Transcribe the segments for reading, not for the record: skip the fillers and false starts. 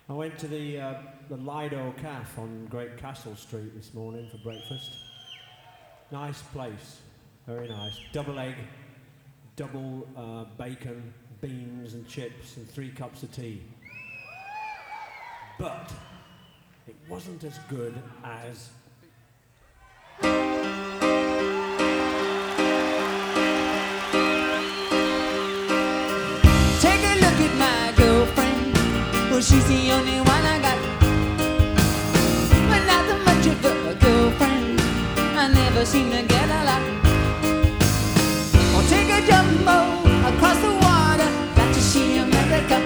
I went to the Lido Cafe on Great Castle Street this morning for breakfast. Nice place, very nice. Double egg, double bacon, beans and chips and 3 cups of tea. But it wasn't as good as... Take a look at my girlfriend. Well, she's the only one I got. But not that much of a girlfriend. I never seem to get a lot. I'll take a jumbo across the water, got to see America.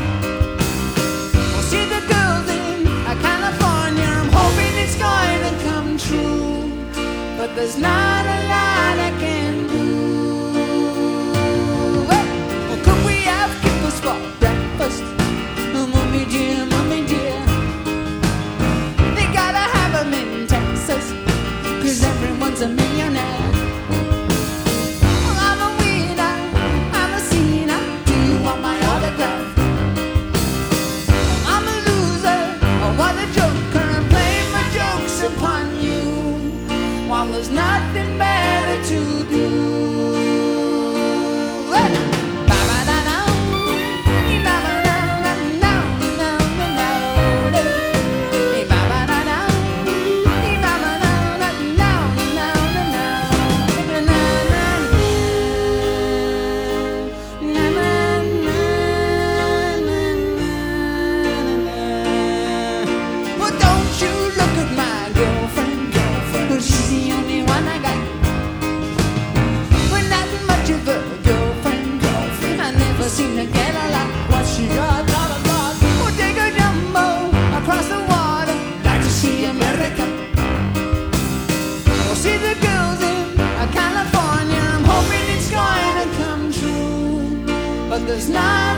I'll see the girls in California. I'm hoping it's going to come true, but there's not a lot I can do. For breakfast, mommy dear, they gotta have 'em in Texas, 'cause everyone's a millionaire. I'm a winner, I'm a sinner, do you want my autograph? I'm a loser, what a joker, I'm playing my jokes upon you, while there's nothing better to do. Seem to get a lot. What's she got? We'll take a jumbo across the water, like to see America. We'll see the girls in California. I'm hoping it's going to come true, but there's not